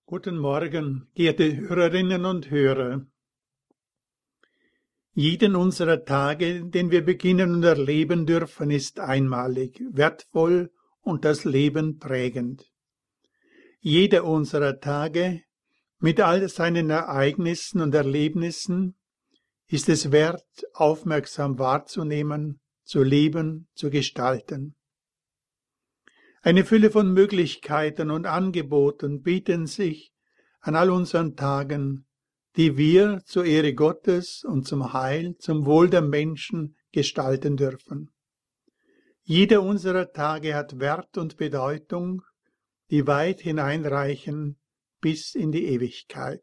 Guten Morgen, geehrte Hörerinnen und Hörer. Jeden unserer Tage, den wir beginnen und erleben dürfen, ist einmalig, wertvoll und das Leben prägend. Jeder unserer Tage, mit all seinen Ereignissen und Erlebnissen, ist es wert, aufmerksam wahrzunehmen, zu leben, zu gestalten. Eine Fülle von Möglichkeiten und Angeboten bieten sich an all unseren Tagen, die wir zur Ehre Gottes und zum Heil, zum Wohl der Menschen gestalten dürfen. Jeder unserer Tage hat Wert und Bedeutung, die weit hineinreichen bis in die Ewigkeit.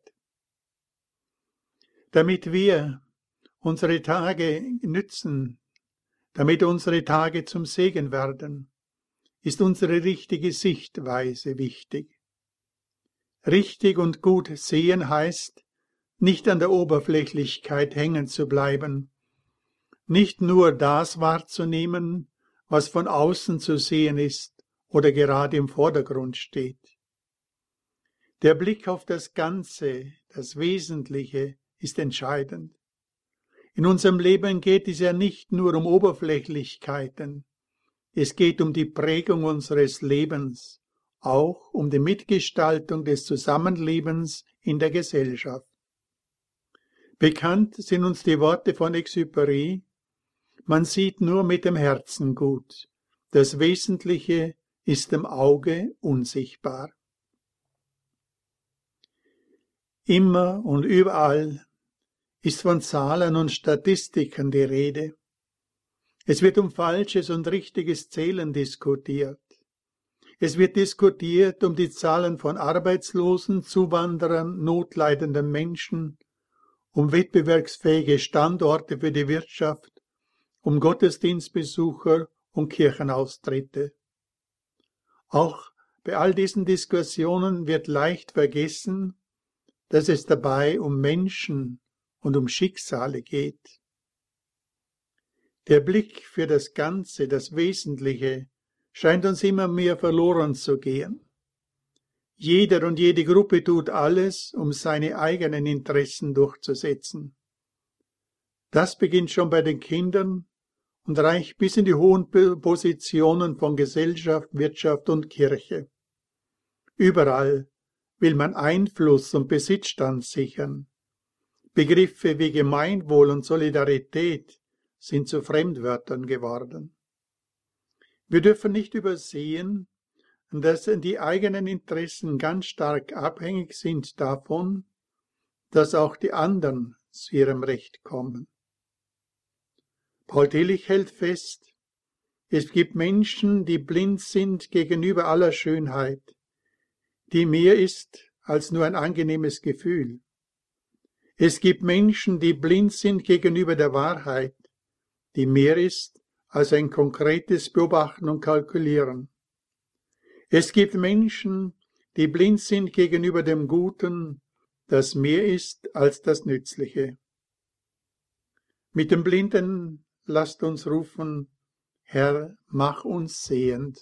Damit wir unsere Tage nützen, damit unsere Tage zum Segen werden, ist unsere richtige Sichtweise wichtig. Richtig und gut sehen heißt, nicht an der Oberflächlichkeit hängen zu bleiben, nicht nur das wahrzunehmen, was von außen zu sehen ist oder gerade im Vordergrund steht. Der Blick auf das Ganze, das Wesentliche, ist entscheidend. In unserem Leben geht es ja nicht nur um Oberflächlichkeiten, es geht um die Prägung unseres Lebens, auch um die Mitgestaltung des Zusammenlebens in der Gesellschaft. Bekannt sind uns die Worte von Exupéry: Man sieht nur mit dem Herzen gut, das Wesentliche ist dem Auge unsichtbar. Immer und überall ist von Zahlen und Statistiken die Rede. Es wird um falsches und richtiges Zählen diskutiert. Es wird diskutiert um die Zahlen von Arbeitslosen, Zuwanderern, notleidenden Menschen, um wettbewerbsfähige Standorte für die Wirtschaft, um Gottesdienstbesucher und Kirchenaustritte. Auch bei all diesen Diskussionen wird leicht vergessen, dass es dabei um Menschen und um Schicksale geht. Der Blick für das Ganze, das Wesentliche, scheint uns immer mehr verloren zu gehen. Jeder und jede Gruppe tut alles, um seine eigenen Interessen durchzusetzen. Das beginnt schon bei den Kindern und reicht bis in die hohen Positionen von Gesellschaft, Wirtschaft und Kirche. Überall will man Einfluss und Besitzstand sichern. Begriffe wie Gemeinwohl und Solidarität sind zu Fremdwörtern geworden. Wir dürfen nicht übersehen, dass die eigenen Interessen ganz stark abhängig sind davon, dass auch die anderen zu ihrem Recht kommen. Paul Tillich hält fest, es gibt Menschen, die blind sind gegenüber aller Schönheit, die mehr ist als nur ein angenehmes Gefühl. Es gibt Menschen, die blind sind gegenüber der Wahrheit, die mehr ist als ein konkretes Beobachten und Kalkulieren. Es gibt Menschen, die blind sind gegenüber dem Guten, das mehr ist als das Nützliche. Mit dem Blinden lasst uns rufen, Herr, mach uns sehend.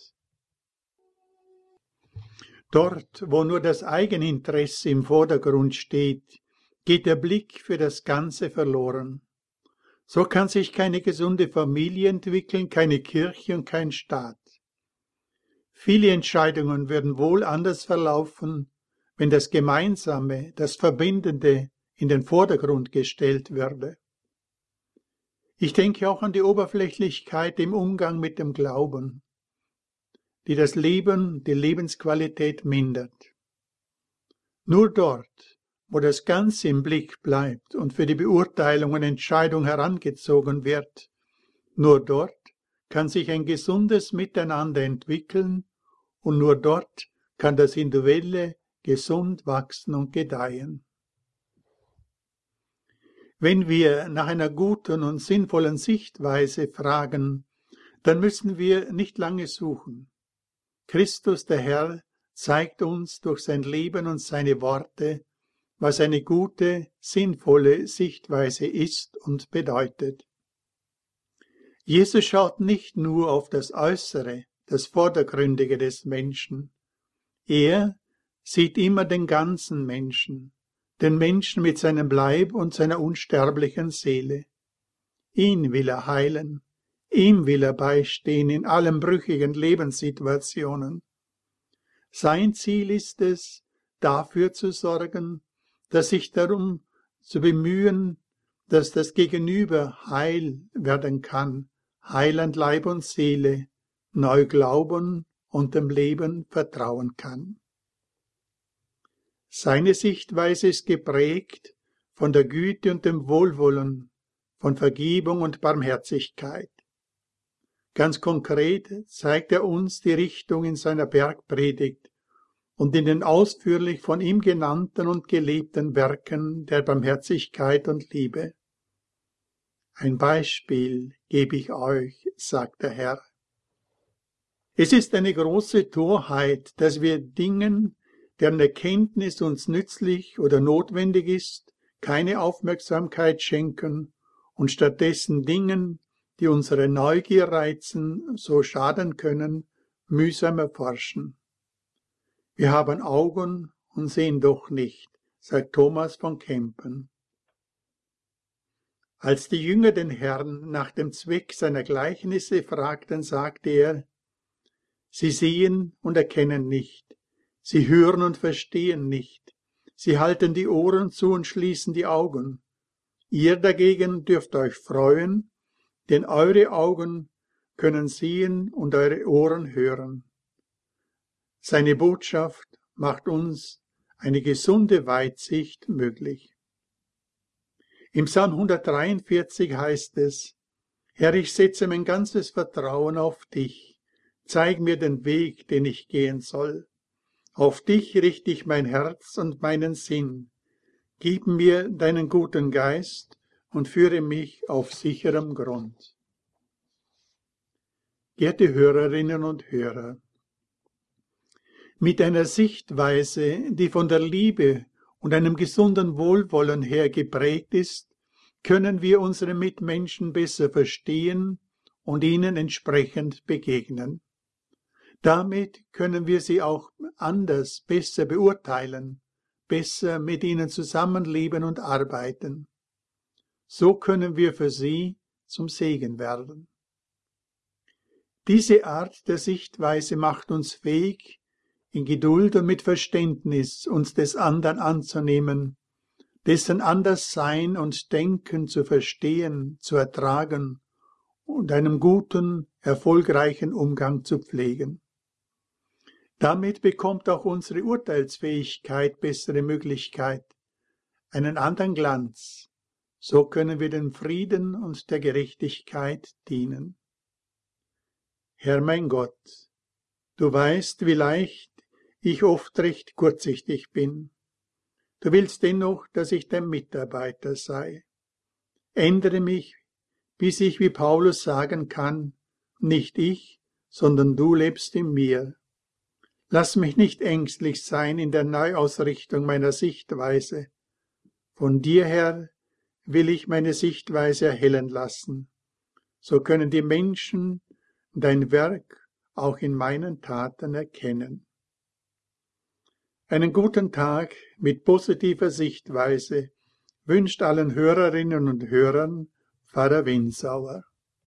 Dort, wo nur das Eigeninteresse im Vordergrund steht, geht der Blick für das Ganze verloren. So kann sich keine gesunde Familie entwickeln, keine Kirche und kein Staat. Viele Entscheidungen würden wohl anders verlaufen, wenn das Gemeinsame, das Verbindende in den Vordergrund gestellt würde. Ich denke auch an die Oberflächlichkeit im Umgang mit dem Glauben, die das Leben, die Lebensqualität mindert. Nur dort, wo das Ganze im Blick bleibt und für die Beurteilung und Entscheidung herangezogen wird, nur dort kann sich ein gesundes Miteinander entwickeln und nur dort kann das Individuelle gesund wachsen und gedeihen. Wenn wir nach einer guten und sinnvollen Sichtweise fragen, dann müssen wir nicht lange suchen. Christus, der Herr, zeigt uns durch sein Leben und seine Worte, was eine gute, sinnvolle Sichtweise ist und bedeutet. Jesus schaut nicht nur auf das Äußere, das Vordergründige des Menschen. Er sieht immer den ganzen Menschen, den Menschen mit seinem Leib und seiner unsterblichen Seele. Ihn will er heilen, ihm will er beistehen in allen brüchigen Lebenssituationen. Sein Ziel ist es, dafür zu sorgen, dass sich darum zu bemühen, dass das Gegenüber heil werden kann, heil an Leib und Seele, neu glauben und dem Leben vertrauen kann. Seine Sichtweise ist geprägt von der Güte und dem Wohlwollen, von Vergebung und Barmherzigkeit. Ganz konkret zeigt er uns die Richtung in seiner Bergpredigt und in den ausführlich von ihm genannten und gelebten Werken der Barmherzigkeit und Liebe. Ein Beispiel gebe ich euch, sagt der Herr. Es ist eine große Torheit, dass wir Dingen, deren Erkenntnis uns nützlich oder notwendig ist, keine Aufmerksamkeit schenken und stattdessen Dingen, die unsere Neugier reizen, so schaden können, mühsam erforschen. Wir haben Augen und sehen doch nicht, sagt Thomas von Kempen. Als die Jünger den Herrn nach dem Zweck seiner Gleichnisse fragten, sagte er, Sie sehen und erkennen nicht, sie hören und verstehen nicht, sie halten die Ohren zu und schließen die Augen. Ihr dagegen dürft euch freuen, denn eure Augen können sehen und eure Ohren hören. Seine Botschaft macht uns eine gesunde Weitsicht möglich. Im Psalm 143 heißt es, Herr, ich setze mein ganzes Vertrauen auf dich. Zeig mir den Weg, den ich gehen soll. Auf dich richte ich mein Herz und meinen Sinn. Gib mir deinen guten Geist und führe mich auf sicherem Grund. Geehrte Hörerinnen und Hörer, mit einer Sichtweise, die von der Liebe und einem gesunden Wohlwollen her geprägt ist, können wir unsere Mitmenschen besser verstehen und ihnen entsprechend begegnen. Damit können wir sie auch anders, besser beurteilen, besser mit ihnen zusammenleben und arbeiten. So können wir für sie zum Segen werden. Diese Art der Sichtweise macht uns fähig, in Geduld und mit Verständnis uns des anderen anzunehmen, dessen Anderssein und Denken zu verstehen, zu ertragen und einem guten, erfolgreichen Umgang zu pflegen. Damit bekommt auch unsere Urteilsfähigkeit bessere Möglichkeit, einen anderen Glanz. So können wir dem Frieden und der Gerechtigkeit dienen. Herr mein Gott, du weißt, wie leicht ich oft recht kurzsichtig bin. Du willst dennoch, dass ich dein Mitarbeiter sei. Ändere mich, bis ich wie Paulus sagen kann, nicht ich, sondern du lebst in mir. Lass mich nicht ängstlich sein in der Neuausrichtung meiner Sichtweise. Von dir her will ich meine Sichtweise erhellen lassen. So können die Menschen dein Werk auch in meinen Taten erkennen. Einen guten Tag mit positiver Sichtweise wünscht allen Hörerinnen und Hörern Pfarrer Winsauer.